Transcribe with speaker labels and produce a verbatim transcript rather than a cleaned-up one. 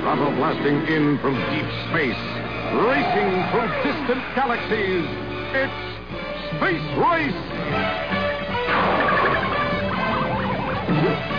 Speaker 1: Throttle blasting in from deep space, racing through distant galaxies. It's Space Race!